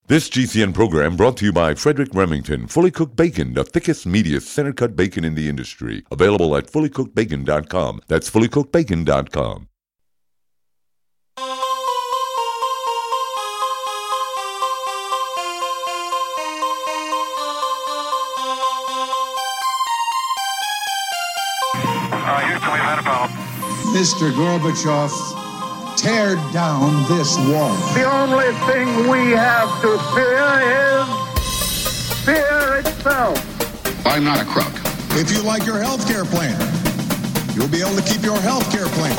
This GCN program brought to you by Frederick Remington. Fully cooked bacon, the thickest, meatiest, center-cut bacon in the industry. Available at fullycookedbacon.com. That's fullycookedbacon.com. Houston, we've had a problem. Mr. Gorbachev, tear down this wall. The only thing we have to fear is fear itself. I'm not a crook. If you like your health care plan, you'll be able to keep your health care plan.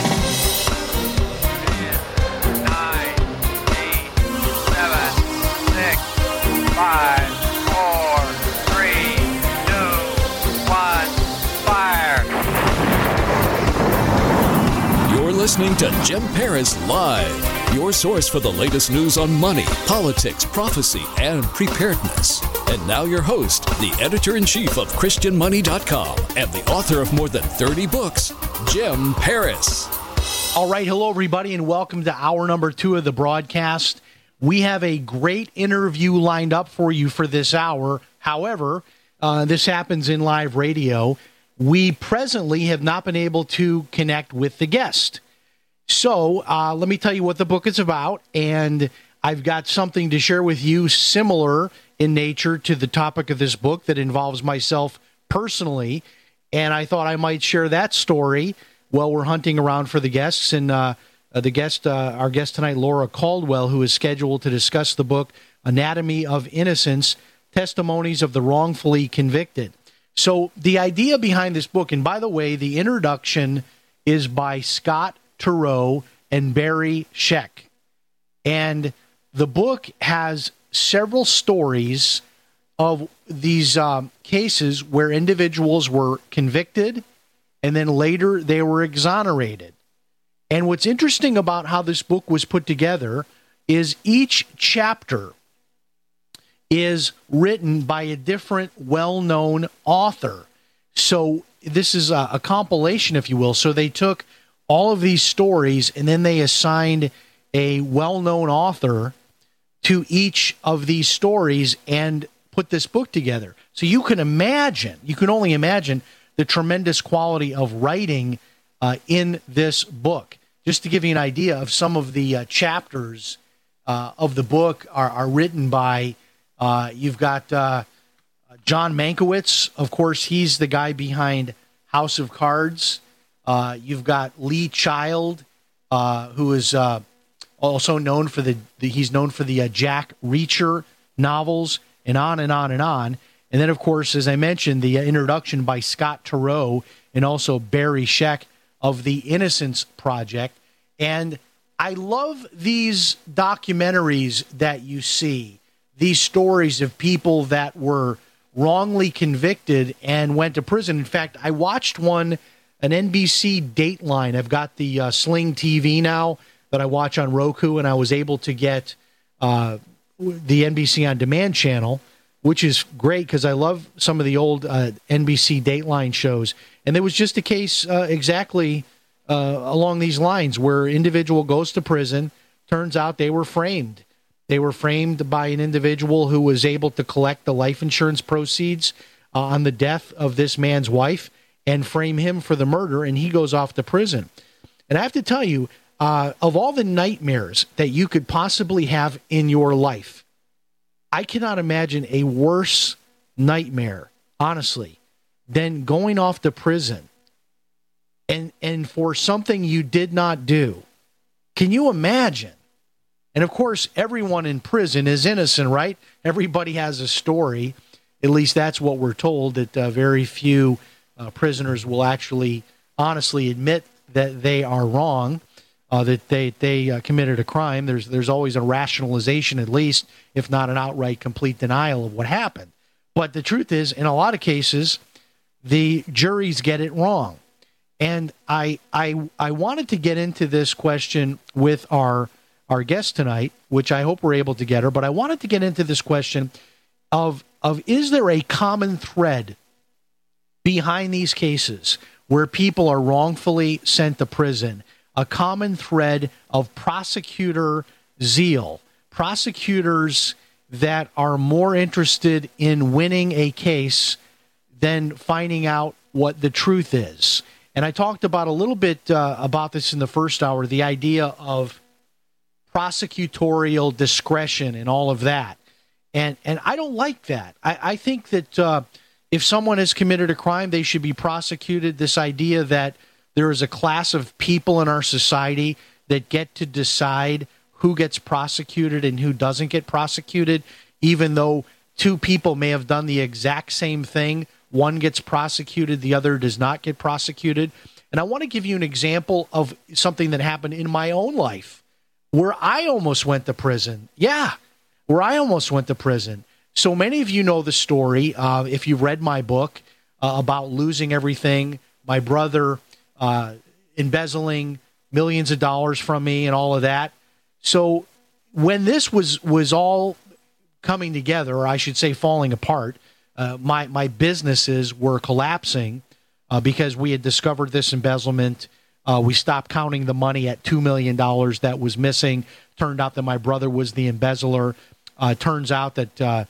9, 8, 7, 6, 5, 4, 3, 2, 1, fire. You're listening to Jim Paris Live, your source for the latest news on money, politics, prophecy, and preparedness. And now your host, the editor-in-chief of ChristianMoney.com and the author of more than 30 books, Jim Paris. All right, hello everybody, and welcome to hour number 2 of the broadcast. We have a great interview lined up for you for this hour. However, this happens in live radio. We presently have not been able to connect with the guest. So let me tell you what the book is about, and I've got something to share with you similar in nature to the topic of this book that involves myself personally, and I thought I might share that story while we're hunting around for the guests. And our guest tonight, Laura Caldwell, who is scheduled to discuss the book Anatomy of Innocence, Testimonies of the Wrongfully Convicted. So the idea behind this book, and by the way, the introduction is by Scott Turow and Barry Scheck. And the book has several stories of these cases where individuals were convicted and then later they were exonerated. And what's interesting about how this book was put together is each chapter is written by a different well-known author. So this is a compilation, if you will. So they took all of these stories and then they assigned a well-known author to each of these stories and put this book together. So you can only imagine the tremendous quality of writing in this book. Just to give you an idea of some of the chapters of the book are written by, you've got John Mankiewicz. Of course, he's the guy behind House of Cards. You've got Lee Child, who is also known for he's known for the Jack Reacher novels, and on and on and on. And then, of course, as I mentioned, the introduction by Scott Turow and also Barry Scheck of the Innocence Project. And I love these documentaries that you see, these stories of people that were wrongly convicted and went to prison. In fact, I watched an NBC Dateline. I've got the Sling TV now that I watch on Roku, and I was able to get the NBC On Demand channel, which is great because I love some of the old NBC Dateline shows. And there was just a case exactly along these lines where an individual goes to prison. Turns out they were framed. They were framed by an individual who was able to collect the life insurance proceeds on the death of this man's wife and frame him for the murder, and he goes off to prison. And I have to tell you, of all the nightmares that you could possibly have in your life, I cannot imagine a worse nightmare, honestly, than going off to prison and for something you did not do. Can you imagine? And of course, everyone in prison is innocent, right? Everybody has a story. At least that's what we're told, that very few prisoners will actually honestly admit that they are wrong, that they committed a crime. There's always a rationalization, at least, if not an outright complete denial of what happened. But the truth is, in a lot of cases, the juries get it wrong. And I wanted to get into this question with our guest tonight, which I hope we're able to get her, but I wanted to get into this question of is there a common thread behind these cases where people are wrongfully sent to prison, a common thread of prosecutor zeal, prosecutors that are more interested in winning a case than finding out what the truth is. And I talked about a little bit about this in the first hour, the idea of prosecutorial discretion and all of that. And I don't like that. I think that if someone has committed a crime, they should be prosecuted. This idea that there is a class of people in our society that get to decide who gets prosecuted and who doesn't get prosecuted, even though two people may have done the exact same thing. One gets prosecuted, the other does not get prosecuted. And I want to give you an example of something that happened in my own life where I almost went to prison. Yeah, where I almost went to prison. So many of you know the story, if you read my book, about losing everything, my brother embezzling millions of dollars from me and all of that. So when this was all coming together, or I should say falling apart, my businesses were collapsing because we had discovered this embezzlement. We stopped counting the money at $2 million that was missing. Turned out that my brother was the embezzler. Turns out that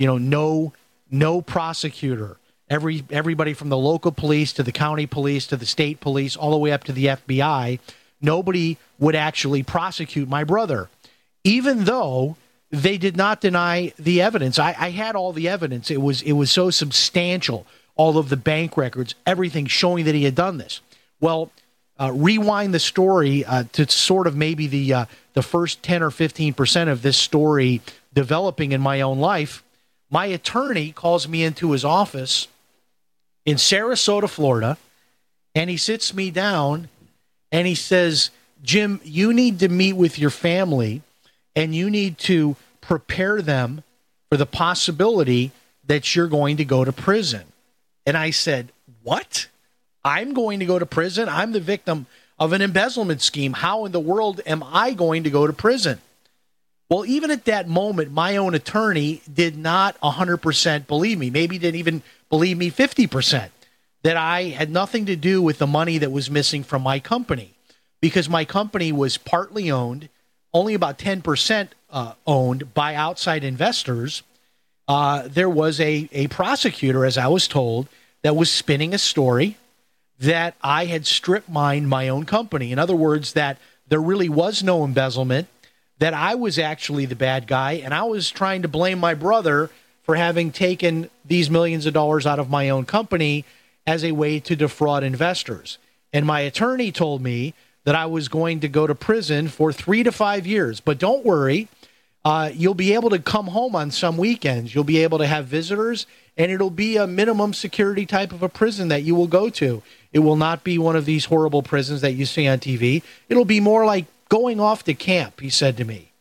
no prosecutor, everybody from the local police to the county police to the state police, all the way up to the FBI, nobody would actually prosecute my brother, even though they did not deny the evidence. I had all the evidence. It was so substantial, all of the bank records, everything showing that he had done this. Well, rewind the story to sort of maybe the first 10 or 15% of this story developing in my own life. My attorney calls me into his office in Sarasota, Florida, and he sits me down and he says, Jim, you need to meet with your family and you need to prepare them for the possibility that you're going to go to prison. And I said, what? I'm going to go to prison? I'm the victim of an embezzlement scheme. How in the world am I going to go to prison? Well, even at that moment, my own attorney did not 100% believe me, maybe didn't even believe me 50%, that I had nothing to do with the money that was missing from my company, because my company was partly owned, only about 10% owned by outside investors. There was a prosecutor, as I was told, that was spinning a story that I had strip mined my own company. In other words, that there really was no embezzlement, that I was actually the bad guy, and I was trying to blame my brother for having taken these millions of dollars out of my own company as a way to defraud investors. And my attorney told me that I was going to go to prison for 3 to 5 years. But don't worry, you'll be able to come home on some weekends. You'll be able to have visitors, and it'll be a minimum security type of a prison that you will go to. It will not be one of these horrible prisons that you see on TV. It'll be more like going off to camp, he said to me,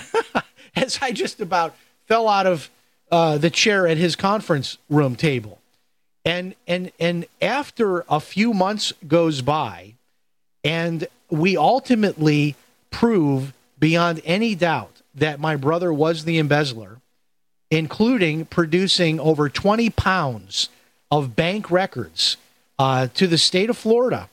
as I just about fell out of the chair at his conference room table. And after a few months goes by, and we ultimately prove beyond any doubt that my brother was the embezzler, including producing over 20 pounds of bank records to the state of Florida.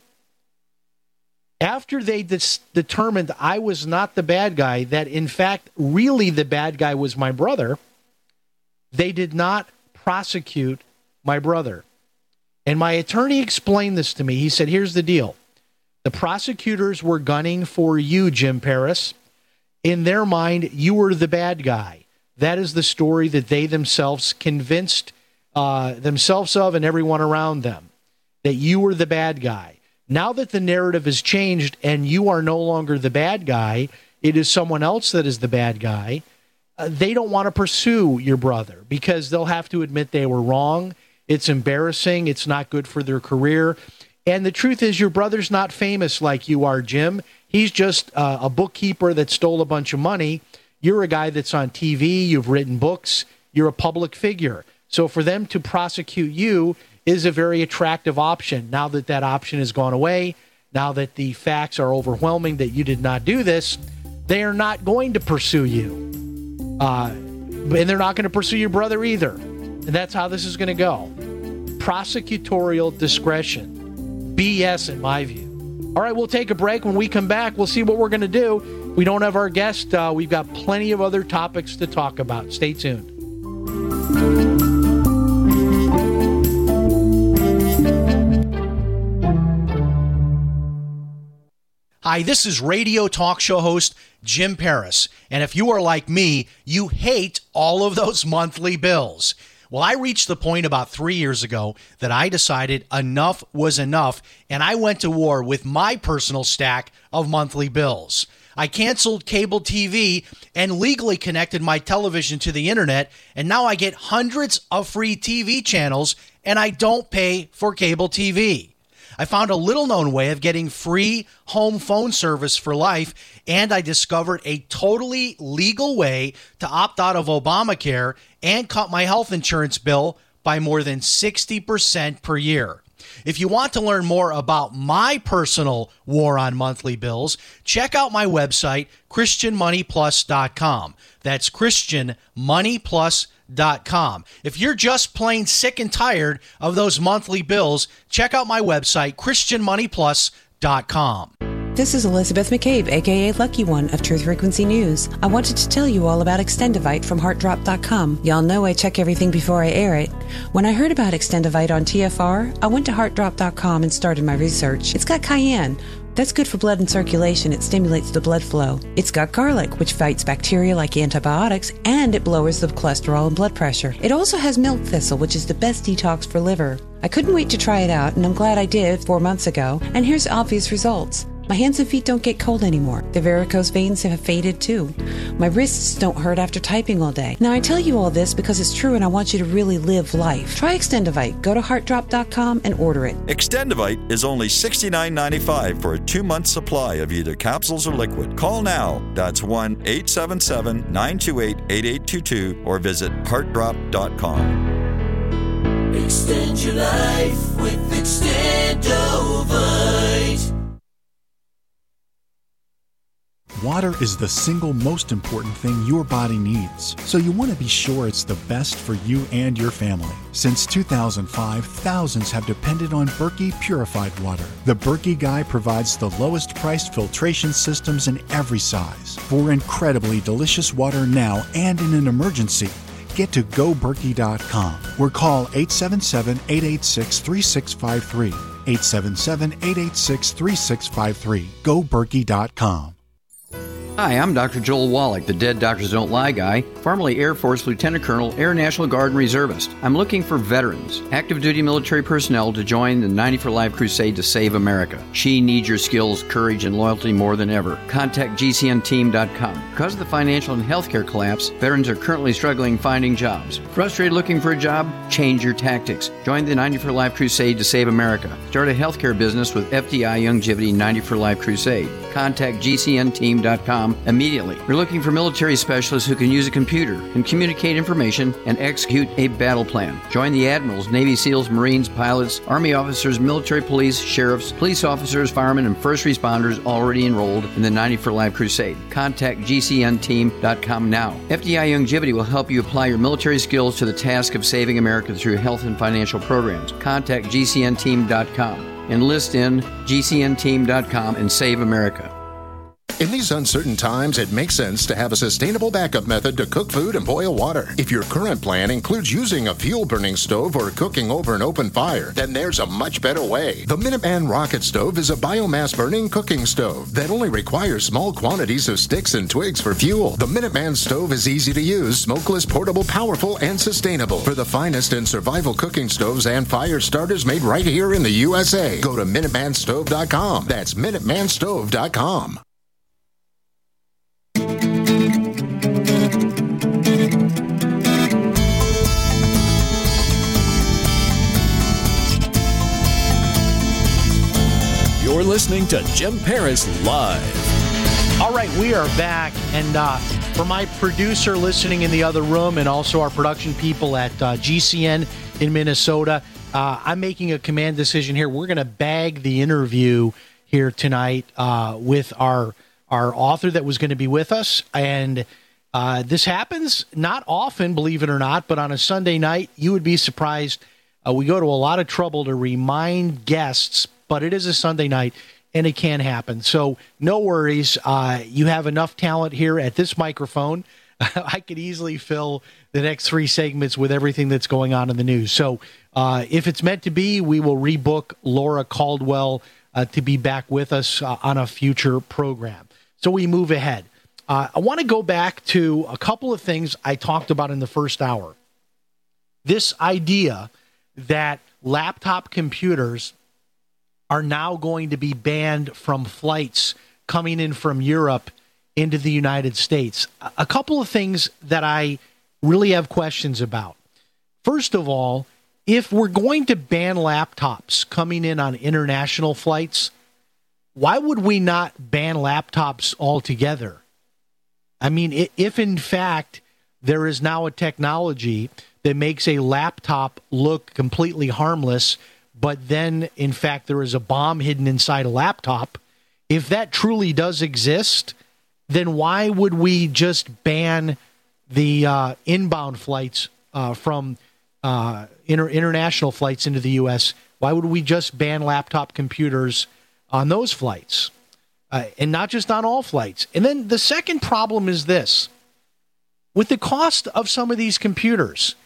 After they determined I was not the bad guy, that in fact, really the bad guy was my brother, they did not prosecute my brother. And my attorney explained this to me. He said, here's the deal. The prosecutors were gunning for you, Jim Paris. In their mind, you were the bad guy. That is the story that they themselves convinced themselves of and everyone around them, that you were the bad guy. Now that the narrative has changed and you are no longer the bad guy, it is someone else that is the bad guy, they don't want to pursue your brother because they'll have to admit they were wrong. It's embarrassing. It's not good for their career. And the truth is, your brother's not famous like you are, Jim. He's just a bookkeeper that stole a bunch of money. You're a guy that's on TV. You've written books. You're a public figure. So for them to prosecute you is a very attractive option. Now that that option has gone away, now that the facts are overwhelming that you did not do this, they are not going to pursue you. And they're not going to pursue your brother either. And that's how this is going to go. Prosecutorial discretion. BS in my view. All right, we'll take a break. When we come back, we'll see what we're going to do we don't have our guest, we've got plenty of other topics to talk about. Stay tuned. Hi, this is radio talk show host Jim Paris. And if you are like me, you hate all of those monthly bills. Well, I reached the point about 3 years ago that I decided enough was enough, and I went to war with my personal stack of monthly bills. I canceled cable TV and legally connected my television to the internet, and now I get hundreds of free TV channels, and I don't pay for cable TV. I found a little-known way of getting free home phone service for life, and I discovered a totally legal way to opt out of Obamacare and cut my health insurance bill by more than 60% per year. If you want to learn more about my personal war on monthly bills, check out my website, ChristianMoneyPlus.com. That's ChristianMoneyPlus.com. If you're just plain sick and tired of those monthly bills, check out my website, ChristianMoneyPlus.com. This is Elizabeth McCabe, a.k.a. Lucky One of Truth Frequency News. I wanted to tell you all about Extendivite from HeartDrop.com. Y'all know I check everything before I air it. When I heard about Extendivite on TFR, I went to HeartDrop.com and started my research. It's got cayenne. That's good for blood and circulation. It stimulates the blood flow. It's got garlic, which fights bacteria like antibiotics, and it lowers the cholesterol and blood pressure. It also has milk thistle, which is the best detox for liver. I couldn't wait to try it out, and I'm glad I did 4 months ago. And here's obvious results. My hands and feet don't get cold anymore. The varicose veins have faded too. My wrists don't hurt after typing all day. Now I tell you all this because it's true and I want you to really live life. Try Extendivite. Go to HeartDrop.com and order it. Extendivite is only $69.95 for a 2-month supply of either capsules or liquid. Call now. That's 1-877-928-8822 or visit HeartDrop.com. Extend your life with Extendivite. Water is the single most important thing your body needs, so you want to be sure it's the best for you and your family. Since 2005, thousands have depended on Berkey purified water. The Berkey Guy provides the lowest priced filtration systems in every size. For incredibly delicious water now and in an emergency, get to GoBerkey.com or call 877-886-3653. 877-886-3653. GoBerkey.com. Hi, I'm Dr. Joel Wallach, the Dead Doctors Don't Lie guy, formerly Air Force Lieutenant Colonel, Air National Guard and Reservist. I'm looking for veterans, active duty military personnel to join the 90 for Life crusade to save America. She needs your skills, courage, and loyalty more than ever. Contact GCNteam.com. Because of the financial and healthcare collapse, veterans are currently struggling finding jobs. Frustrated looking for a job? Change your tactics. Join the 90 for Life crusade to save America. Start a healthcare business with FDI Longevity 90 for Life crusade. Contact GCNteam.com immediately. We're looking for military specialists who can use a computer, can communicate information, and execute a battle plan. Join the admirals, Navy SEALs, Marines, pilots, Army officers, military police, sheriffs, police officers, firemen, and first responders already enrolled in the 90 for Life crusade. Contact GCNteam.com now. FDI Longevity will help you apply your military skills to the task of saving America through health and financial programs. Contact GCNteam.com. Enlist in GCNteam.com and save America. In these uncertain times, it makes sense to have a sustainable backup method to cook food and boil water. If your current plan includes using a fuel-burning stove or cooking over an open fire, then there's a much better way. The Minuteman Rocket Stove is a biomass-burning cooking stove that only requires small quantities of sticks and twigs for fuel. The Minuteman Stove is easy to use, smokeless, portable, powerful, and sustainable. For the finest in survival cooking stoves and fire starters made right here in the USA, go to MinutemanStove.com. That's MinutemanStove.com. You're listening to Jim Paris Live. All right, we are back. And for my producer listening in the other room and also our production people at GCN in Minnesota, I'm making a command decision here. We're going to bag the interview here tonight with our author that was going to be with us. And this happens not often, believe it or not, but on a Sunday night, you would be surprised. We go to a lot of trouble to remind guests, but it is a Sunday night, and it can happen. So no worries. You have enough talent here at this microphone. I could easily fill the next 3 segments with everything that's going on in the news. So if it's meant to be, we will rebook Laura Caldwell to be back with us on a future program. So we move ahead. I want to go back to a couple of things I talked about in the first hour. This idea that laptop computers are now going to be banned from flights coming in from Europe into the United States. A couple of things that I really have questions about. First of all, if we're going to ban laptops coming in on international flights, why would we not ban laptops altogether? I mean, if in fact there is now a technology that makes a laptop look completely harmless, but then in fact there is a bomb hidden inside a laptop, if that truly does exist, then why would we just ban the inbound flights from international flights into the U.S.? Why would we just ban laptop computers on those flights and not just on all flights? And then the second problem is this. With the cost of some of these computers,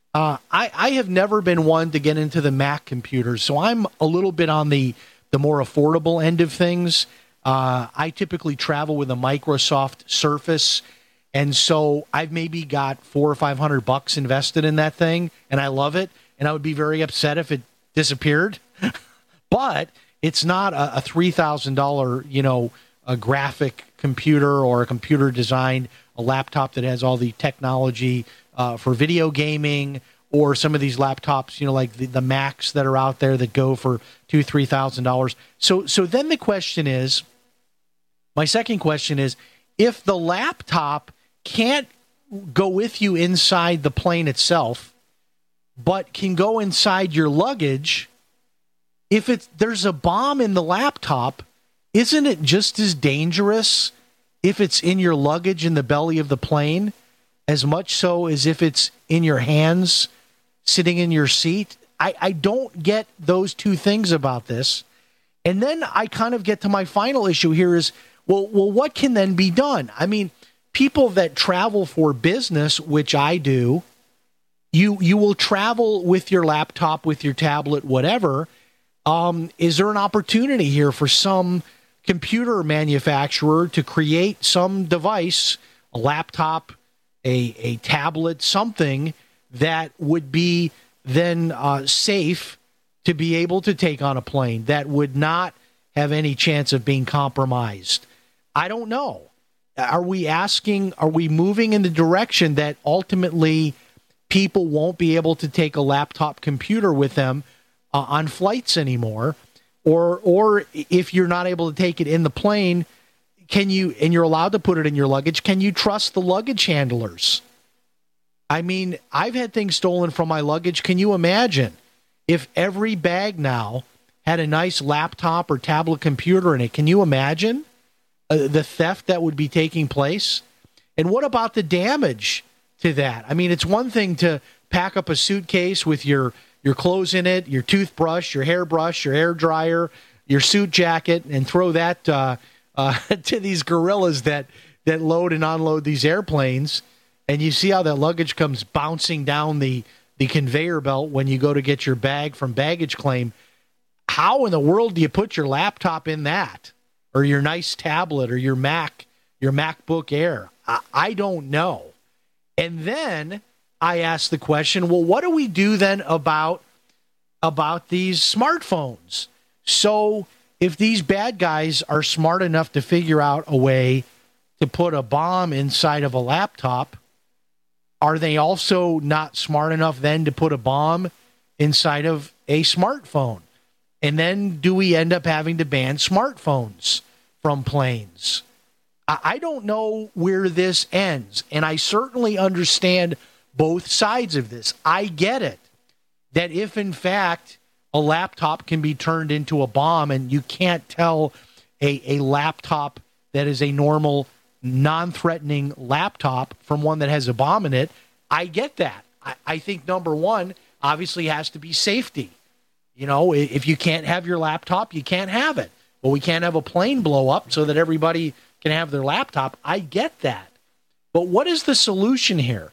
I have never been one to get into the Mac computers, so I'm a little bit on the more affordable end of things. I typically travel with a Microsoft Surface, and so I've maybe got $400 or $500 invested in that thing, and I love it, and I would be very upset if it disappeared. But it's not a $3,000, a graphic computer or a computer designed, a laptop that has all the technology for video gaming, or some of these laptops, like the Macs that are out there that go for $2,000, $3,000. So then the question is, my second question is, if the laptop can't go with you inside the plane itself, but can go inside your luggage, if there's a bomb in the laptop, isn't it just as dangerous if it's in your luggage in the belly of the plane, as much so as if it's in your hands sitting in your seat? I don't get those two things about this. And then I kind of get to my final issue here is, well, what can then be done? I mean, people that travel for business, which I do, you will travel with your laptop, with your tablet, whatever. Is there an opportunity here for some computer manufacturer to create some device, a laptop, a tablet, something that would be then safe to be able to take on a plane, that would not have any chance of being compromised? I don't know. Are we moving in the direction that ultimately people won't be able to take a laptop computer with them on flights anymore? Or if you're not able to take it in the plane, and you're allowed to put it in your luggage, can you trust the luggage handlers? I mean, I've had things stolen from my luggage. Can you imagine if every bag now had a nice laptop or tablet computer in it? Can you imagine the theft that would be taking place? And what about the damage to that? I mean, it's one thing to pack up a suitcase with your clothes in it, your toothbrush, your hairbrush, your hair dryer, your suit jacket, and throw that to these gorillas that load and unload these airplanes. And you see how that luggage comes bouncing down the conveyor belt when you go to get your bag from baggage claim. How in the world do you put your laptop in that? Or your nice tablet, or your MacBook Air? I don't know. And then I ask the question, well, what do we do then about these smartphones? So if these bad guys are smart enough to figure out a way to put a bomb inside of a laptop, are they also not smart enough then to put a bomb inside of a smartphone? And then do we end up having to ban smartphones from planes? I don't know where this ends, and I certainly understand both sides of this. I get it, that if in fact a laptop can be turned into a bomb and you can't tell a laptop that is a normal, non-threatening laptop from one that has a bomb in it, I get that. I think number one obviously has to be safety. If you can't have your laptop, you can't have it. well, we can't have a plane blow up so that everybody can have their laptop. I get that. But what is the solution here?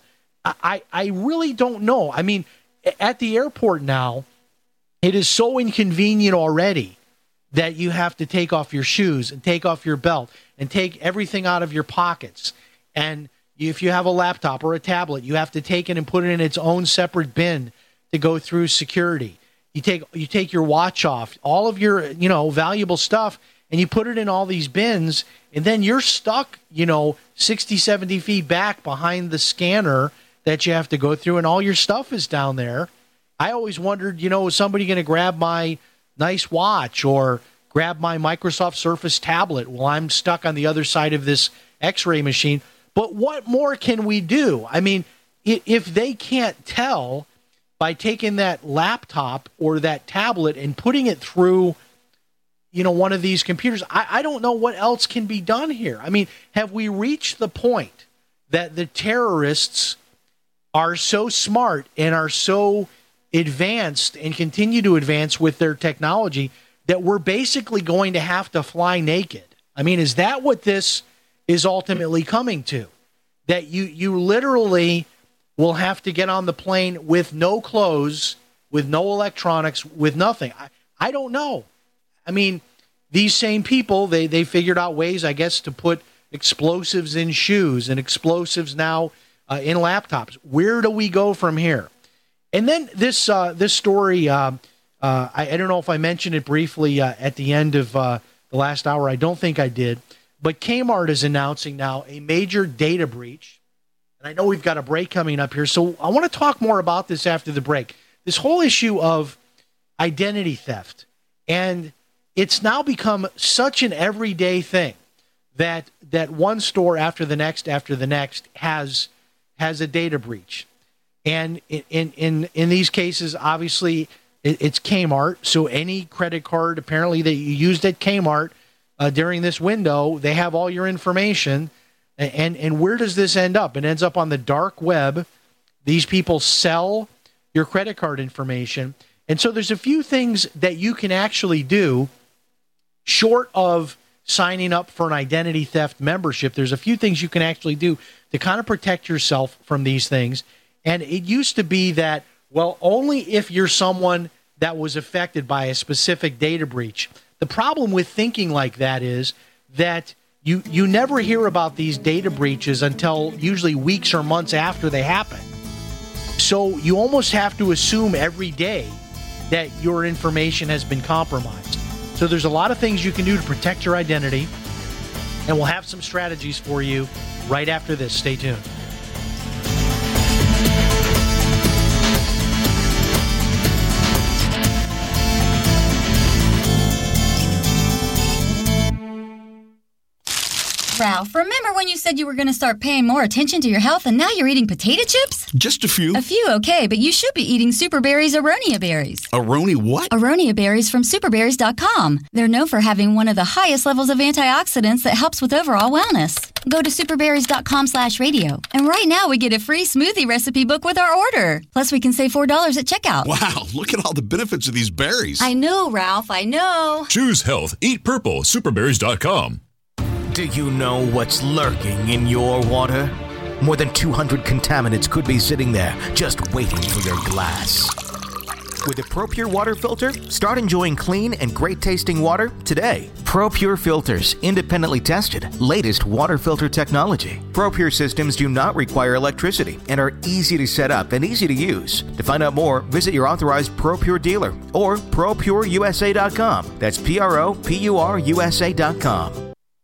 I really don't know. I mean, at the airport now, it is so inconvenient already that you have to take off your shoes and take off your belt and take everything out of your pockets. And if you have a laptop or a tablet, you have to take it and put it in its own separate bin to go through security. You take your watch off, all of your, valuable stuff, and you put it in all these bins, and then you're stuck, 60, 70 feet back behind the scanner that you have to go through, and all your stuff is down there. I always wondered, is somebody going to grab my nice watch or grab my Microsoft Surface tablet while I'm stuck on the other side of this X-ray machine? But what more can we do? I mean, if they can't tell by taking that laptop or that tablet and putting it through, one of these computers, I don't know what else can be done here. I mean, have we reached the point that the terrorists are so smart and are so advanced and continue to advance with their technology that we're basically going to have to fly naked? I mean, is that what this is ultimately coming to? That you literally will have to get on the plane with no clothes, with no electronics, with nothing. I don't know. I mean, these same people, they figured out ways, I guess, to put explosives in shoes and explosives now in laptops. Where do we go from here? And then this story, I don't know if I mentioned it briefly at the end of the last hour. I don't think I did. But Kmart is announcing now a major data breach. And I know we've got a break coming up here, so I want to talk more about this after the break. This whole issue of identity theft. And it's now become such an everyday thing that one store after the next has a data breach. And in these cases, obviously, it's Kmart. So any credit card apparently that you used at Kmart during this window, they have all your information. And where does this end up? It ends up on the dark web. These people sell your credit card information. And so there's a few things that you can actually do short of signing up for an identity theft membership. There's a few things you can actually do to kind of protect yourself from these things. And it used to be that, well, only if you're someone that was affected by a specific data breach. The problem with thinking like that is that you never hear about these data breaches until usually weeks or months after they happen. So you almost have to assume every day that your information has been compromised. So there's a lot of things you can do to protect your identity, and we'll have some strategies for you right after this. Stay tuned. Ralph, remember when you said you were going to start paying more attention to your health and now you're eating potato chips? Just a few. A few, okay, but you should be eating Super Berries Aronia berries. Aroni what? Aronia berries from superberries.com. They're known for having one of the highest levels of antioxidants that helps with overall wellness. Go to superberries.com/radio. And right now we get a free smoothie recipe book with our order. Plus we can save $4 at checkout. Wow, look at all the benefits of these berries. I know, Ralph, I know. Choose health. Eat purple. Superberries.com. Do you know what's lurking in your water? More than 200 contaminants could be sitting there, just waiting for your glass. With a ProPure water filter, start enjoying clean and great-tasting water today. ProPure filters, independently tested, latest water filter technology. ProPure systems do not require electricity and are easy to set up and easy to use. To find out more, visit your authorized ProPure dealer or ProPureUSA.com. That's ProPureUSA.com.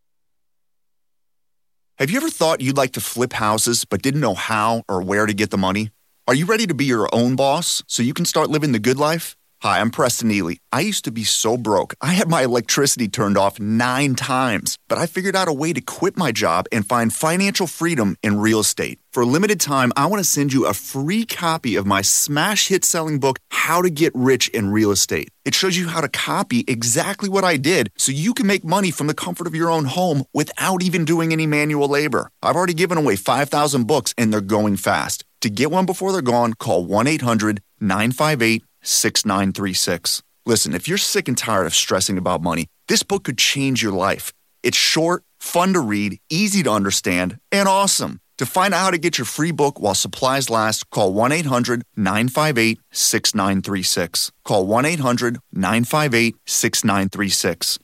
Have you ever thought you'd like to flip houses but didn't know how or where to get the money? Are you ready to be your own boss so you can start living the good life? Hi, I'm Preston Ely. I used to be so broke. I had my electricity turned off 9 times, but I figured out a way to quit my job and find financial freedom in real estate. For a limited time, I want to send you a free copy of my smash hit selling book, How to Get Rich in Real Estate. It shows you how to copy exactly what I did so you can make money from the comfort of your own home without even doing any manual labor. I've already given away 5,000 books and they're going fast. To get one before they're gone, call 1-800-958-6936. Listen, if you're sick and tired of stressing about money, this book could change your life. It's short, fun to read, easy to understand, and awesome. To find out how to get your free book while supplies last, call 1-800-958-6936. Call 1-800-958-6936.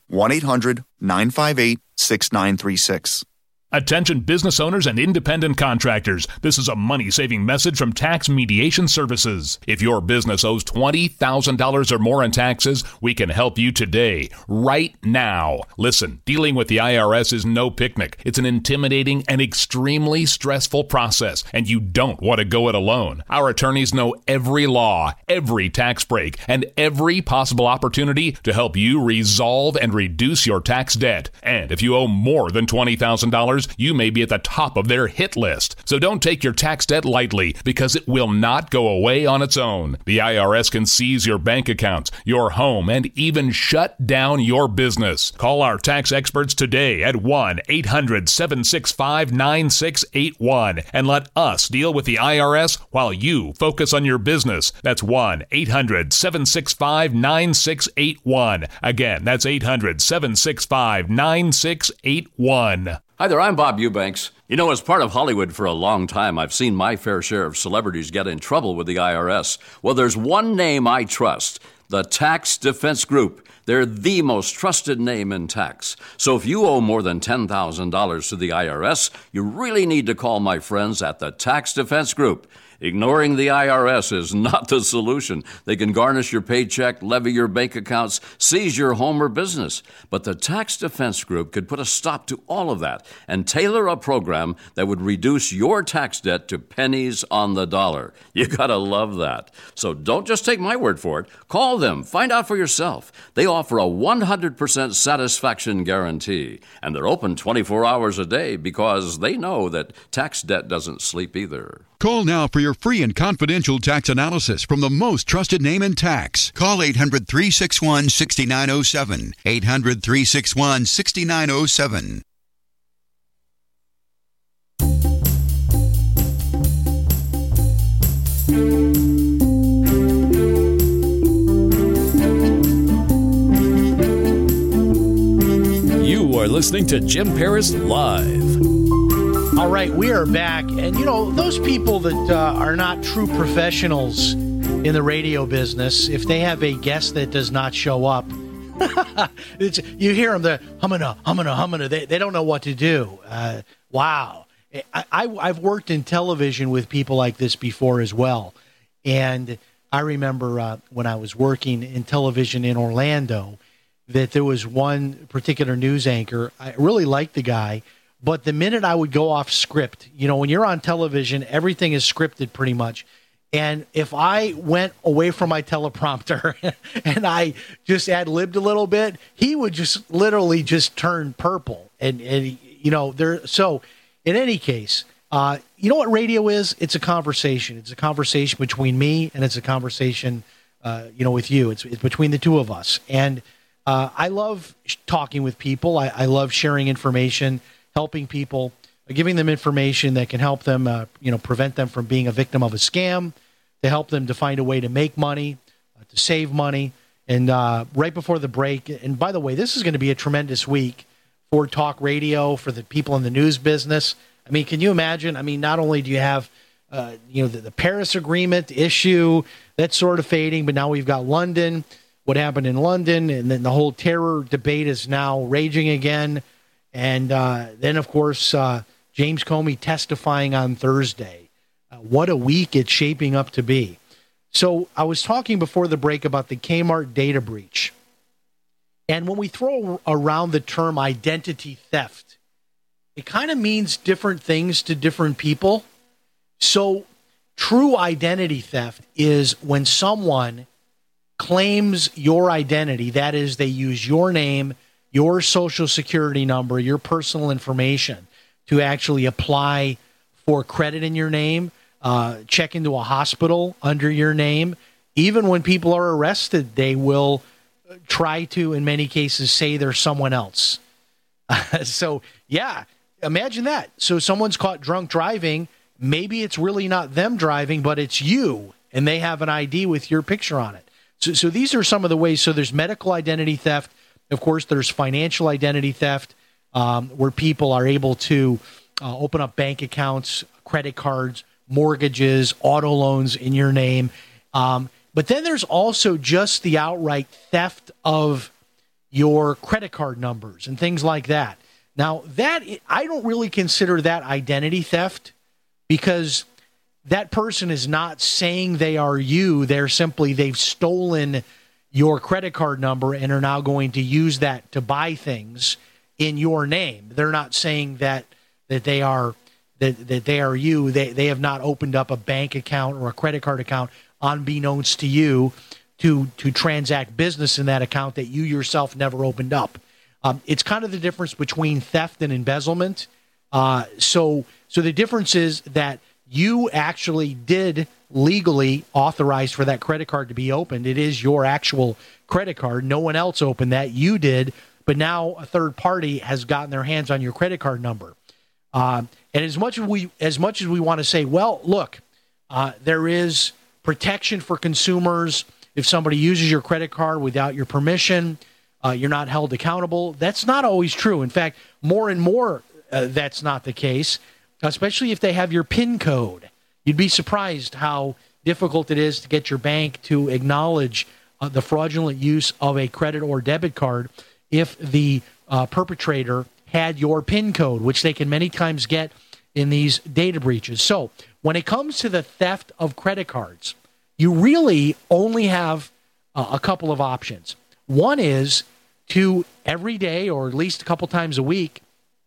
1-800-958-6936. Attention business owners and independent contractors. This is a money-saving message from Tax Mediation Services. If your business owes $20,000 or more in taxes, we can help you today, right now. Listen, dealing with the IRS is no picnic. It's an intimidating and extremely stressful process, and you don't want to go it alone. Our attorneys know every law, every tax break, and every possible opportunity to help you resolve and reduce your tax debt. And if you owe more than $20,000, you may be at the top of their hit list. So don't take your tax debt lightly, because it will not go away on its own. The IRS can seize your bank accounts, your home, and even shut down your business. Call our tax experts today at 1-800-765-9681 and let us deal with the IRS while you focus on your business. That's 1-800-765-9681. Again, that's 800-765-9681. Hi there, I'm Bob Eubanks. You know, as part of Hollywood for a long time, I've seen my fair share of celebrities get in trouble with the IRS. Well, there's one name I trust, the Tax Defense Group. They're the most trusted name in tax. So if you owe more than $10,000 to the IRS, you really need to call my friends at the Tax Defense Group. Ignoring the IRS is not the solution. They can garnish your paycheck, levy your bank accounts, seize your home or business. But the Tax Defense Group could put a stop to all of that and tailor a program that would reduce your tax debt to pennies on the dollar. You gotta love that. So don't just take my word for it. Call them. Find out for yourself. They offer a 100% satisfaction guarantee. And they're open 24 hours a day because they know that tax debt doesn't sleep either. Call now for your free and confidential tax analysis from the most trusted name in tax. Call 800-361-6907. 800-361-6907. You are listening to Jim Paris Live. All right, we are back. And, you know, those people that are not true professionals in the radio business, if they have a guest that does not show up, you hear them, they're humming. They don't know what to do. Wow. I've worked in television with people like this before as well. And I remember when I was working in television in Orlando that there was one particular news anchor. I really liked the guy. But the minute I would go off script, you know, when you're on television, everything is scripted pretty much. And if I went away from my teleprompter and I just ad-libbed a little bit, he would just literally just turn purple. And you know, so in any case, you know what radio is? It's a conversation. It's a conversation between me, and it's a conversation, you know, with you. It's between the two of us. And I love talking with people. I love sharing information, helping people, giving them information that can help them, you know, prevent them from being a victim of a scam, to help them to find a way to make money, to save money. And right before the break, and by the way, this is going to be a tremendous week for talk radio, for the people in the news business. I mean, can you imagine? I mean, not only do you have, you know, the Paris Agreement issue that's sort of fading, but now we've got London, what happened in London, and then the whole terror debate is now raging again. And then, of course, James Comey testifying on Thursday. What a week it's shaping up to be. So I was talking before the break about the Kmart data breach. And when we throw around the term identity theft, it kind of means different things to different people. So true identity theft is when someone claims your identity. That is, they use your name, your social security number, your personal information to actually apply for credit in your name, check into a hospital under your name. Even when people are arrested, they will try to, in many cases, say they're someone else. So, yeah, imagine that. So someone's caught drunk driving. Maybe it's really not them driving, but it's you, and they have an ID with your picture on it. So these are some of the ways. So there's medical identity theft. Of course, there's financial identity theft, where people are able to open up bank accounts, credit cards, mortgages, auto loans in your name. But then there's also just the outright theft of your credit card numbers and things like that. Now, that I don't really consider that identity theft, because that person is not saying they are you. They've stolen your credit card number and are now going to use that to buy things in your name. They're not saying that they are you. They have not opened up a bank account or a credit card account unbeknownst to you to transact business in that account that you yourself never opened up. It's kind of the difference between theft and embezzlement. So the difference is that you actually did legally authorize for that credit card to be opened. It is your actual credit card. No one else opened that. You did, but now a third party has gotten their hands on your credit card number. And as much as we want to say, well, look, there is protection for consumers. If somebody uses your credit card without your permission, you're not held accountable. That's not always true. In fact, more and more, that's not the case, especially if they have your PIN code. You'd be surprised how difficult it is to get your bank to acknowledge the fraudulent use of a credit or debit card if the perpetrator had your PIN code, which they can many times get in these data breaches. So when it comes to the theft of credit cards, you really only have a couple of options. One is to every day, or at least a couple times a week,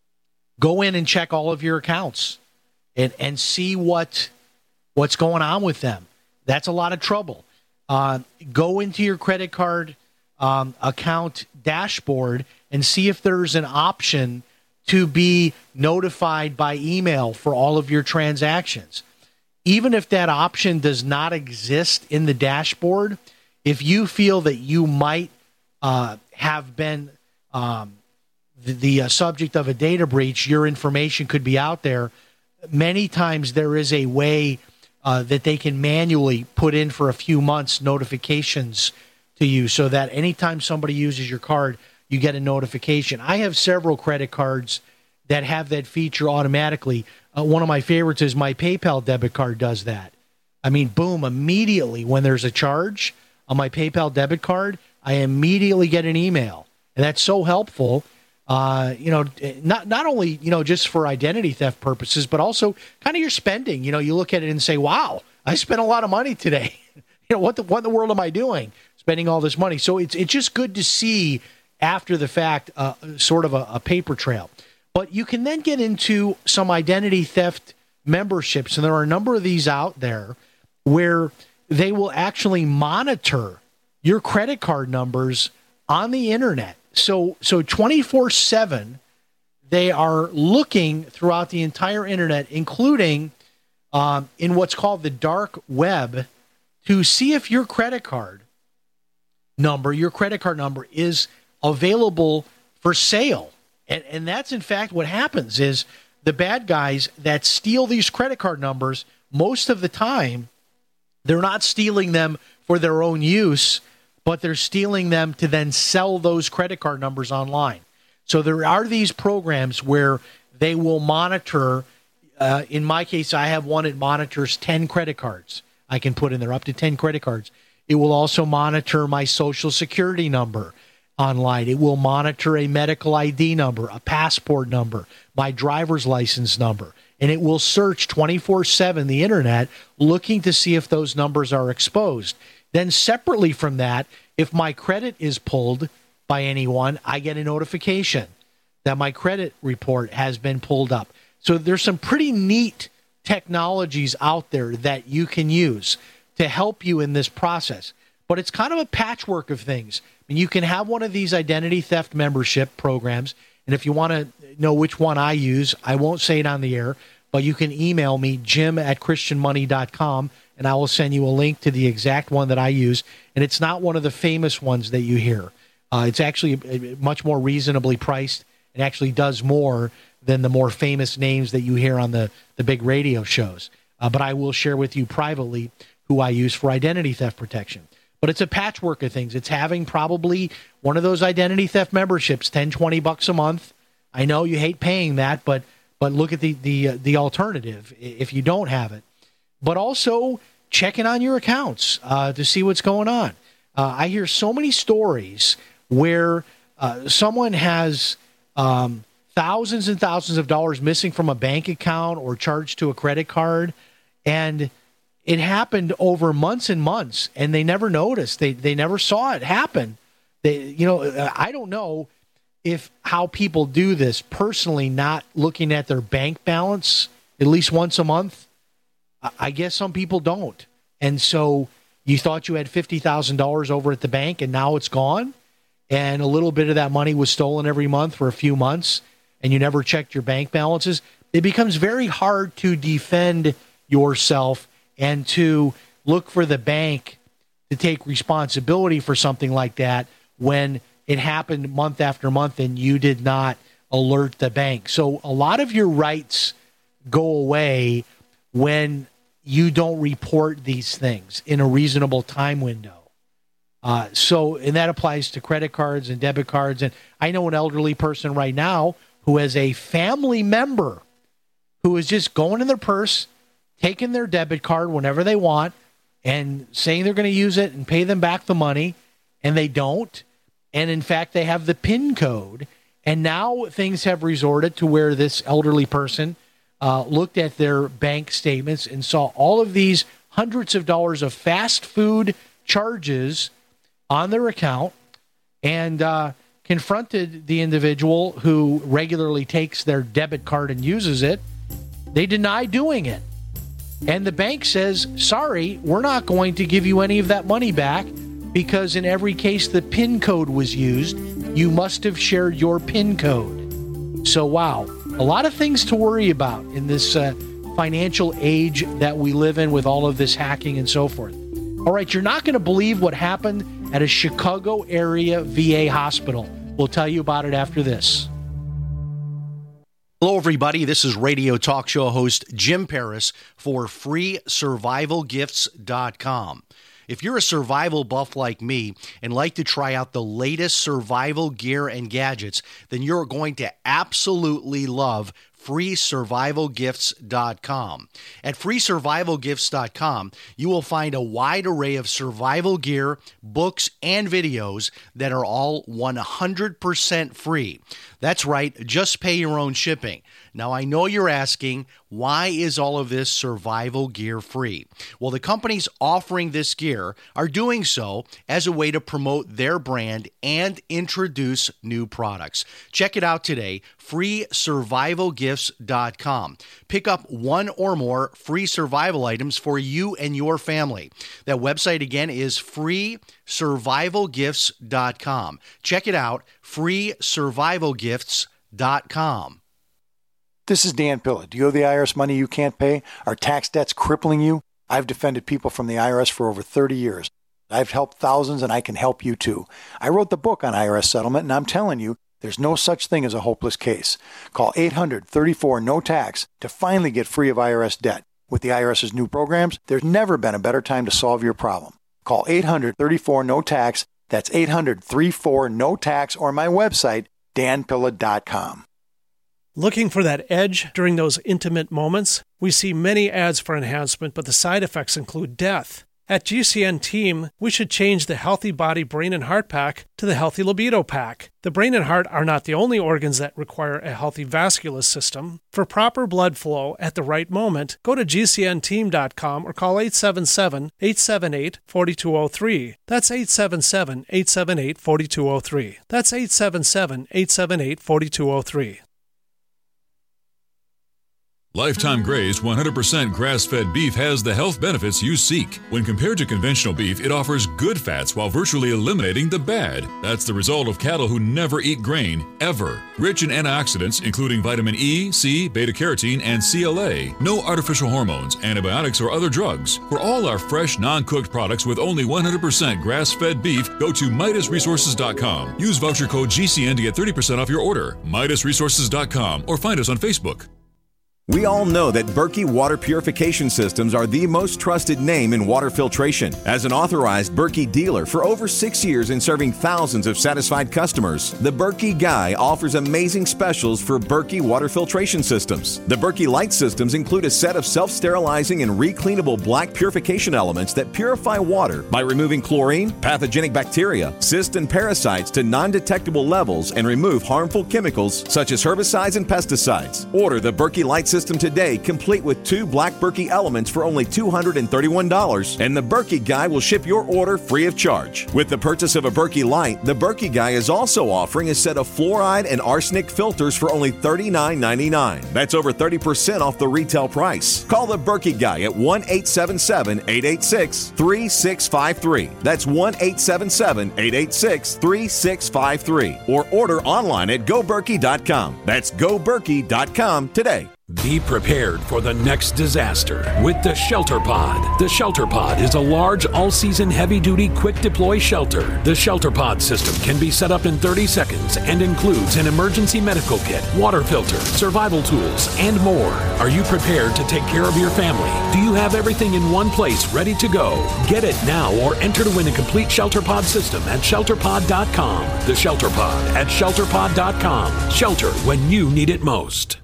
go in and check all of your accounts and see what's going on with them. That's a lot of trouble. Go into your credit card account dashboard and see if there's an option to be notified by email for all of your transactions. Even if that option does not exist in the dashboard, if you feel that you might have been the subject of a data breach, your information could be out there. Many times there is a way that they can manually put in for a few months notifications to you, so that anytime somebody uses your card, you get a notification. I have several credit cards that have that feature automatically. One of my favorites is my PayPal debit card does that. I mean, boom, immediately when there's a charge on my PayPal debit card, I immediately get an email. And that's so helpful, not only, just for identity theft purposes, but also kind of your spending. You look at it and say, wow, I spent a lot of money today. What in the world am I doing spending all this money? So it's just good to see after the fact, sort of a paper trail. But you can then get into some identity theft memberships, and there are a number of these out there where they will actually monitor your credit card numbers on the internet. So 24/7, they are looking throughout the entire internet, including in what's called the dark web, to see if your credit card number is available for sale. And that's, in fact, what happens is the bad guys that steal these credit card numbers, most of the time, they're not stealing them for their own use, but they're stealing them to then sell those credit card numbers online. So there are these programs where they will monitor. In my case, I have one that monitors 10 credit cards. I can put in there up to 10 credit cards. It will also monitor my Social Security number online. It will monitor a medical ID number, a passport number, my driver's license number, and it will search 24/7 the internet looking to see if those numbers are exposed. Then separately from that, if my credit is pulled by anyone, I get a notification that my credit report has been pulled up. So there's some pretty neat technologies out there that you can use to help you in this process. But it's kind of a patchwork of things. I mean, you can have one of these identity theft membership programs, and if you want to know which one I use, I won't say it on the air, but you can email me, jim@christianmoney.com, and I will send you a link to the exact one that I use. And it's not one of the famous ones that you hear. It's actually much more reasonably priced. It actually does more than the more famous names that you hear on the big radio shows. But I will share with you privately who I use for identity theft protection. But it's a patchwork of things. It's having probably one of those identity theft memberships, $10, $20 a month. I know you hate paying that, but look at the alternative if you don't have it. But also checking on your accounts to see what's going on. I hear so many stories where someone has thousands and thousands of dollars missing from a bank account or charged to a credit card, and it happened over months and months, and they never noticed. They never saw it happen. I don't know if how people do this personally, not looking at their bank balance at least once a month. I guess some people don't. And so you thought you had $50,000 over at the bank, and now it's gone, and a little bit of that money was stolen every month for a few months, and you never checked your bank balances. It becomes very hard to defend yourself and to look for the bank to take responsibility for something like that when it happened month after month and you did not alert the bank. So a lot of your rights go away when you don't report these things in a reasonable time window. And that applies to credit cards and debit cards. And I know an elderly person right now who has a family member who is just going in their purse, taking their debit card whenever they want and saying they're going to use it and pay them back the money, and they don't. And in fact, they have the PIN code. And now things have resorted to where this elderly person looked at their bank statements and saw all of these hundreds of dollars of fast food charges on their account, and confronted the individual who regularly takes their debit card and uses it. They deny doing it. And the bank says, sorry, we're not going to give you any of that money back because in every case the PIN code was used. You must have shared your PIN code. So, wow, a lot of things to worry about in this financial age that we live in with all of this hacking and so forth. All right, you're not going to believe what happened at a Chicago area VA hospital. We'll tell you about it after this. Hello, everybody. This is radio talk show host Jim Paris for FreeSurvivalGifts.com. If you're a survival buff like me and like to try out the latest survival gear and gadgets, then you're going to absolutely love FreeSurvivalGifts.com. At FreeSurvivalGifts.com, you will find a wide array of survival gear, books, and videos that are all 100% free. That's right, just pay your own shipping. Now, I know you're asking, why is all of this survival gear free? Well, the companies offering this gear are doing so as a way to promote their brand and introduce new products. Check it out today, FreeSurvivalGifts.com. Pick up one or more free survival items for you and your family. That website again is FreeSurvivalGifts.com. Check it out, FreeSurvivalGifts.com. This is Dan Pilla. Do you owe the IRS money you can't pay? Are tax debts crippling you? I've defended people from the IRS for over 30 years. I've helped thousands, and I can help you too. I wrote the book on IRS settlement, and I'm telling you, there's no such thing as a hopeless case. Call 800-34-NO-TAX to finally get free of IRS debt. With the IRS's new programs, there's never been a better time to solve your problem. Call 800-34-NO-TAX. That's 800-34-NO-TAX, or my website, danpilla.com. Looking for that edge during those intimate moments? We see many ads for enhancement, but the side effects include death. At GCN Team, we should change the Healthy Body, Brain, and Heart Pack to the Healthy Libido Pack. The brain and heart are not the only organs that require a healthy vascular system. For proper blood flow at the right moment, go to GCNteam.com or call 877-878-4203. That's 877-878-4203. That's 877-878-4203. Lifetime Grazed 100% grass-fed beef has the health benefits you seek. When compared to conventional beef, it offers good fats while virtually eliminating the bad. That's the result of cattle who never eat grain, ever. Rich in antioxidants, including vitamin E, C, beta-carotene, and CLA. No artificial hormones, antibiotics, or other drugs. For all our fresh, non-cooked products with only 100% grass-fed beef, go to MidasResources.com. Use voucher code GCN to get 30% off your order. MidasResources.com or find us on Facebook. We all know that Berkey Water Purification Systems are the most trusted name in water filtration. As an authorized Berkey dealer for over 6 years and serving thousands of satisfied customers, the Berkey Guy offers amazing specials for Berkey water filtration systems. The Berkey Light systems include a set of self-sterilizing and recleanable black purification elements that purify water by removing chlorine, pathogenic bacteria, cysts, and parasites to non-detectable levels and remove harmful chemicals such as herbicides and pesticides. Order the Berkey Light system today, complete with 2 black Berkey elements for only $231, and the Berkey Guy will ship your order free of charge. With the purchase of a Berkey Light, the Berkey Guy is also offering a set of fluoride and arsenic filters for only $39.99. That's over 30% off the retail price. Call the Berkey Guy at 1-877-886-3653. That's 1-877-886-3653. Or order online at GoBerkey.com. That's GoBerkey.com today. Be prepared for the next disaster with the Shelter Pod. The Shelter Pod is a large, all-season, heavy-duty, quick-deploy shelter. The Shelter Pod system can be set up in 30 seconds and includes an emergency medical kit, water filter, survival tools, and more. Are you prepared to take care of your family? Do you have everything in one place ready to go? Get it now or enter to win a complete Shelter Pod system at ShelterPod.com. The Shelter Pod at ShelterPod.com. Shelter when you need it most.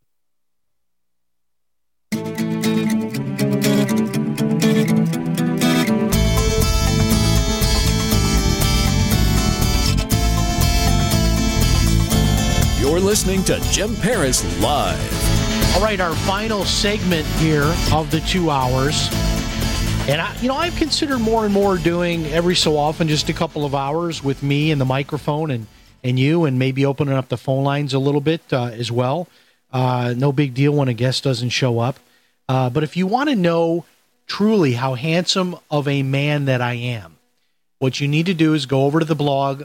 You're listening to Jim Paris Live. All right, our final segment here of the 2 hours. And, I've considered more and more doing every so often just a couple of hours with me and the microphone and you, and maybe opening up the phone lines a little bit as well. No big deal when a guest doesn't show up. But if you want to know truly how handsome of a man that I am, what you need to do is go over to the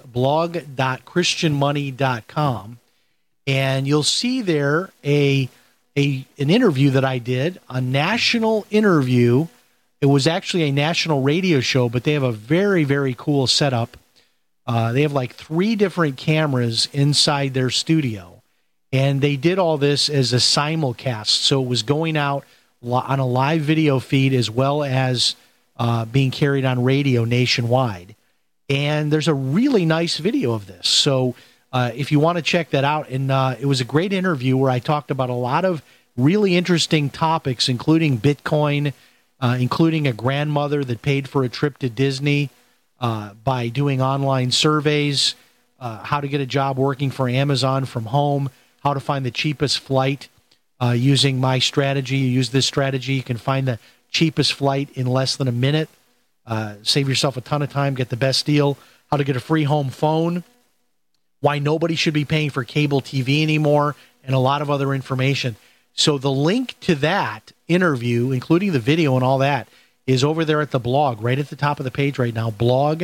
blog.christianmoney.com. And you'll see there an interview that I did, a national interview. It was actually a national radio show, but they have a very, very cool setup. They have like 3 different cameras inside their studio. And they did all this as a simulcast. So it was going out on a live video feed as well as being carried on radio nationwide. And there's a really nice video of this. So if you want to check that out, and it was a great interview where I talked about a lot of really interesting topics, including Bitcoin, including a grandmother that paid for a trip to Disney by doing online surveys, how to get a job working for Amazon from home, how to find the cheapest flight using my strategy. You use this strategy, you can find the cheapest flight in less than a minute, save yourself a ton of time, get the best deal, how to get a free home phone, why nobody should be paying for cable TV anymore, and a lot of other information. So the link to that interview, including the video and all that, is over there at the blog, right at the top of the page right now,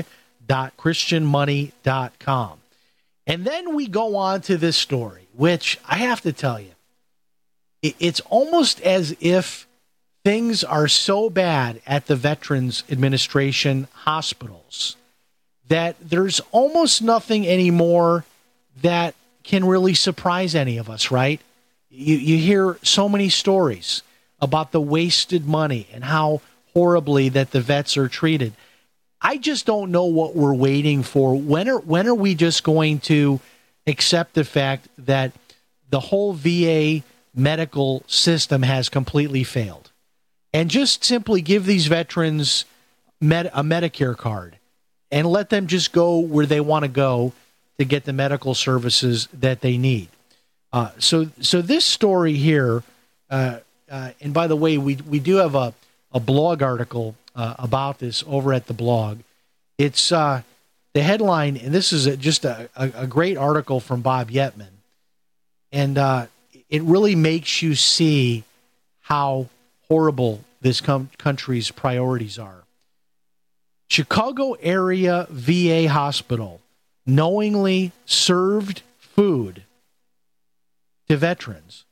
blog.christianmoney.com. And then we go on to this story, which I have to tell you, it's almost as if things are so bad at the Veterans Administration hospitals that there's almost nothing anymore that can really surprise any of us, right? You hear so many stories about the wasted money and how horribly that the vets are treated. I just don't know what we're waiting for. When are we just going to accept the fact that the whole VA medical system has completely failed and just simply give these veterans a Medicare card and let them just go where they want to go to get the medical services that they need? So this story here, and by the way, we do have a blog article about this over at the blog. It's the headline, and this is just a great article from Bob Yetman, and it really makes you see how horrible this country's priorities are. Chicago area VA hospital knowingly served food to veterans,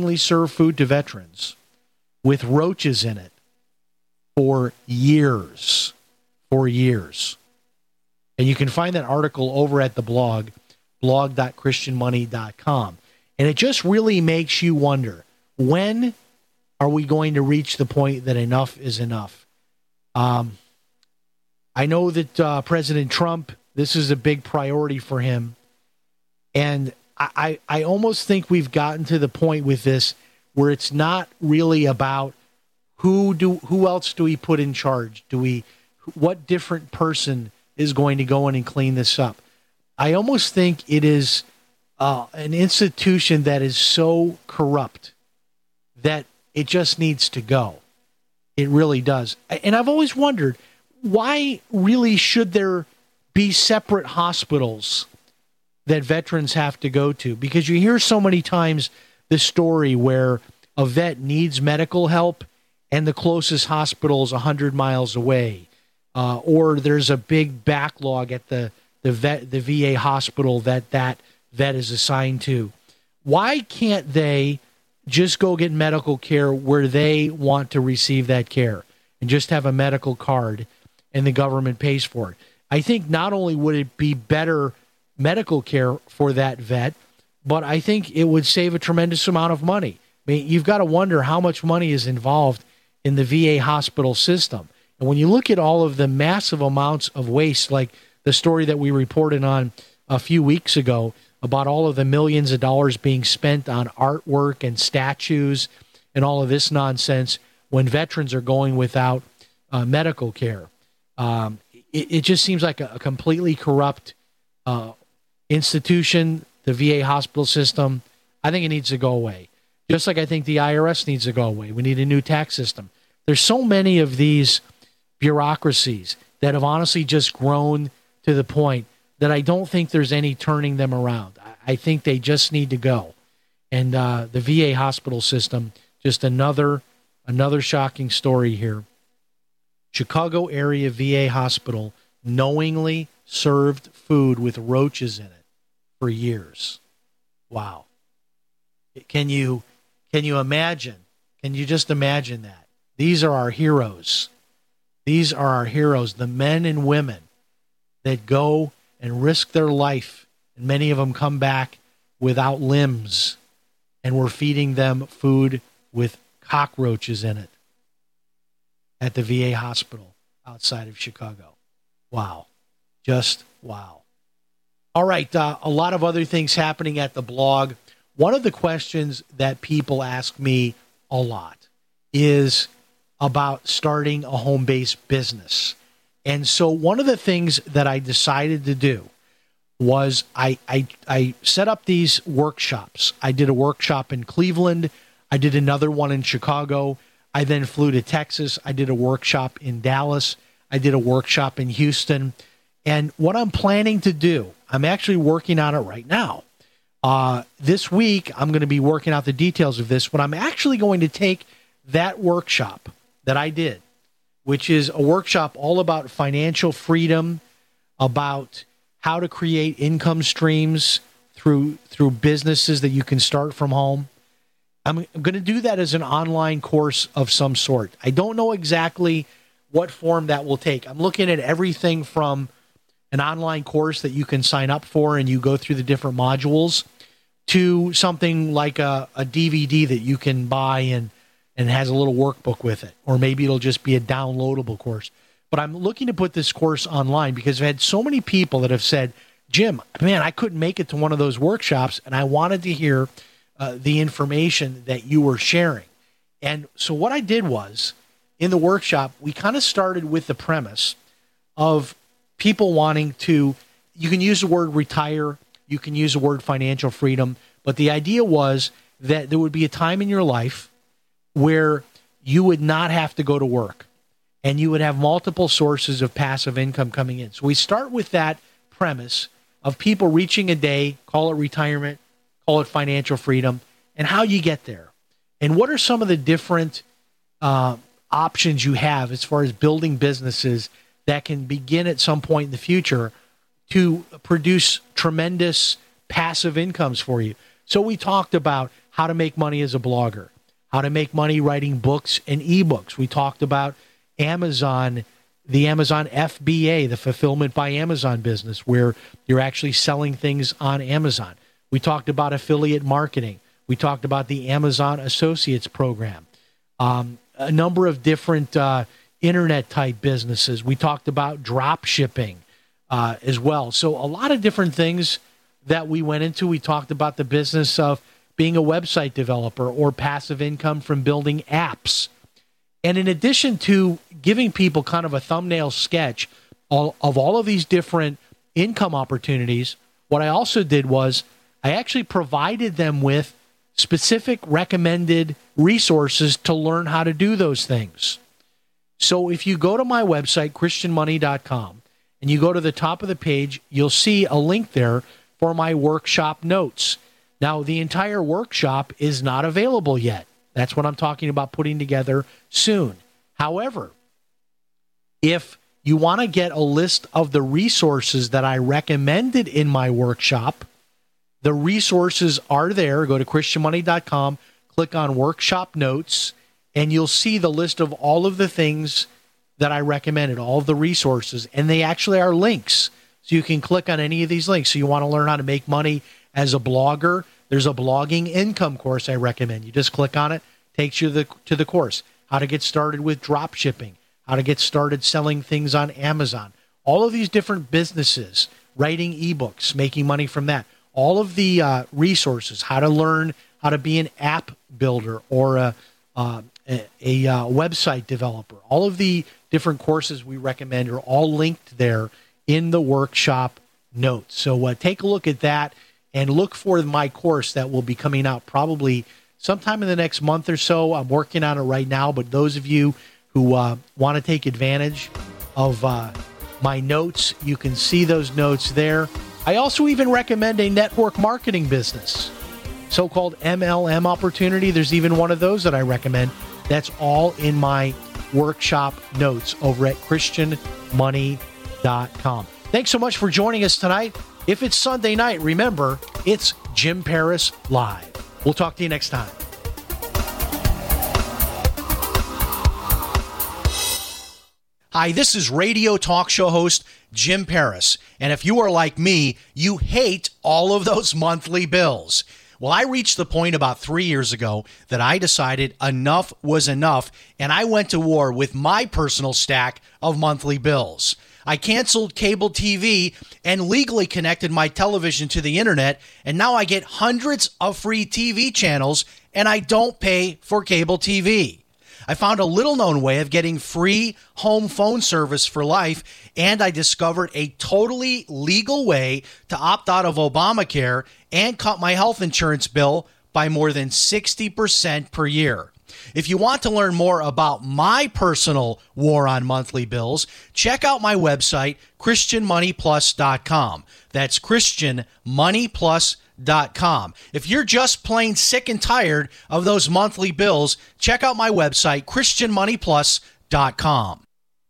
with roaches in it for years. And you can find that article over at the blog, blog.christianmoney.com. And it just really makes you wonder, When are we going to reach the point that enough is enough? I know that President Trump, this is a big priority for him. And I almost think we've gotten to the point with this where it's not really about who else do we put in charge? What different person is going to go in and clean this up? I almost think it is an institution that is so corrupt that it just needs to go. It really does. And I've always wondered, why really should there be separate hospitals that veterans have to go to? Because you hear so many times the story where a vet needs medical help and the closest hospital is 100 miles away. Or there's a big backlog at the VA hospital that vet is assigned to. Why can't they just go get medical care where they want to receive that care and just have a medical card and the government pays for it? I think not only would it be better medical care for that vet, but I think it would save a tremendous amount of money. I mean, you've got to wonder how much money is involved in the VA hospital system. And when you look at all of the massive amounts of waste, like the story that we reported on a few weeks ago about all of the millions of dollars being spent on artwork and statues and all of this nonsense when veterans are going without medical care. It just seems like a completely corrupt institution, the VA hospital system. I think it needs to go away. Just like I think the IRS needs to go away. We need a new tax system. There's so many of these bureaucracies that have honestly just grown to the point that I don't think there's any turning them around. I think they just need to go. And the VA hospital system, just another shocking story here. Chicago area VA hospital knowingly served food with roaches in it for years. Wow. Can you imagine? Can you just imagine that? These are our heroes. These are our heroes, the men and women that go and risk their life, and many of them come back without limbs, and we're feeding them food with cockroaches in it at the VA hospital outside of Chicago. Wow. Just wow. All right, a lot of other things happening at the blog. One of the questions that people ask me a lot is about starting a home-based business. And so one of the things that I decided to do was I set up these workshops. I did a workshop in Cleveland. I did another one in Chicago. I then flew to Texas. I did a workshop in Dallas. I did a workshop in Houston. And what I'm planning to do, I'm actually working on it right now. This week, I'm going to be working out the details of this, but I'm actually going to take that workshop that I did, which is a workshop all about financial freedom, about how to create income streams through businesses that you can start from home. I'm going to do that as an online course of some sort. I don't know exactly what form that will take. I'm looking at everything from an online course that you can sign up for and you go through the different modules to something like a DVD that you can buy and has a little workbook with it. Or maybe it'll just be a downloadable course. But I'm looking to put this course online because I've had so many people that have said, Jim, man, I couldn't make it to one of those workshops and I wanted to hear the information that you were sharing. And so what I did was, in the workshop, we kind of started with the premise of people wanting to, you can use the word retire, you can use the word financial freedom, but the idea was that there would be a time in your life where you would not have to go to work and you would have multiple sources of passive income coming in. So we start with that premise of people reaching a day, call it retirement, call it financial freedom, and how you get there. And what are some of the different options you have as far as building businesses that can begin at some point in the future to produce tremendous passive incomes for you. So we talked about how to make money as a blogger, how to make money writing books and ebooks. We talked about Amazon, the Amazon FBA, the Fulfillment by Amazon business, where you're actually selling things on Amazon. We talked about affiliate marketing. We talked about the Amazon Associates program, a number of different internet-type businesses. We talked about drop shipping as well. So a lot of different things that we went into. We talked about the business of being a website developer or passive income from building apps. And in addition to giving people kind of a thumbnail sketch of all of these different income opportunities, what I also did was I actually provided them with specific recommended resources to learn how to do those things. So if you go to my website, christianmoney.com, and you go to the top of the page, you'll see a link there for my workshop notes. Now, the entire workshop is not available yet. That's what I'm talking about putting together soon. However, if you want to get a list of the resources that I recommended in my workshop, the resources are there. Go to christianmoney.com, click on workshop notes, and you'll see the list of all of the things that I recommended, all of the resources, and they actually are links. So you can click on any of these links. So you want to learn how to make money as a blogger, there's a blogging income course I recommend. You just click on it, takes you to the course. How to get started with drop shipping, how to get started selling things on Amazon. All of these different businesses, writing ebooks, making money from that. All of the resources, how to learn how to be an app builder or a website developer. All of the different courses we recommend are all linked there in the workshop notes. So take a look at that and look for my course that will be coming out probably sometime in the next month or so. I'm working on it right now, but those of you who want to take advantage of my notes, you can see those notes there. I also even recommend a network marketing business, so-called MLM opportunity. There's even one of those that I recommend. That's all in my workshop notes over at christianmoney.com. Thanks so much for joining us tonight. If it's Sunday night, remember, it's Jim Paris Live. We'll talk to you next time. Hi, this is radio talk show host Jim Paris. And if you are like me, you hate all of those monthly bills. Well, I reached the point about 3 years ago that I decided enough was enough, and I went to war with my personal stack of monthly bills. I canceled cable TV and legally connected my television to the internet, and now I get hundreds of free TV channels, and I don't pay for cable TV. I found a little-known way of getting free home phone service for life, and I discovered a totally legal way to opt out of Obamacare and cut my health insurance bill by more than 60% per year. If you want to learn more about my personal war on monthly bills, check out my website, christianmoneyplus.com. That's christianmoneyplus.com. If you're just plain sick and tired of those monthly bills, check out my website, christianmoneyplus.com.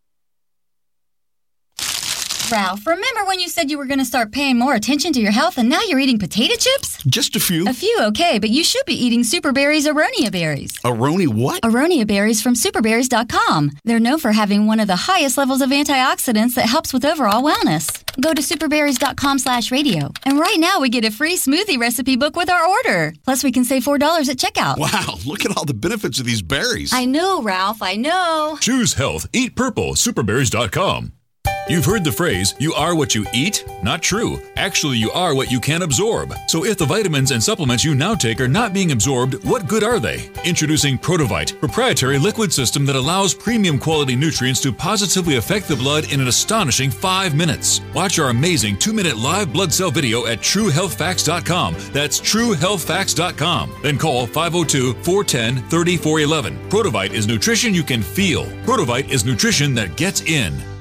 Ralph, remember when you said you were going to start paying more attention to your health and now you're eating potato chips? Just a few. A few, okay, but you should be eating Super Berries Aronia berries. Aronia what? Aronia berries from superberries.com. They're known for having one of the highest levels of antioxidants that helps with overall wellness. Go to superberries.com/radio. And right now we get a free smoothie recipe book with our order. Plus we can save $4 at checkout. Wow, look at all the benefits of these berries. I know, Ralph, I know. Choose health. Eat purple. Superberries.com. You've heard the phrase, you are what you eat? Not true. Actually, you are what you can absorb. So if the vitamins and supplements you now take are not being absorbed, what good are they? Introducing Protovite, proprietary liquid system that allows premium quality nutrients to positively affect the blood in an astonishing 5 minutes. Watch our amazing 2-minute live blood cell video at TrueHealthFacts.com. That's TrueHealthFacts.com. Then call 502-410-3411. Protovite is nutrition you can feel. Protovite is nutrition that gets in.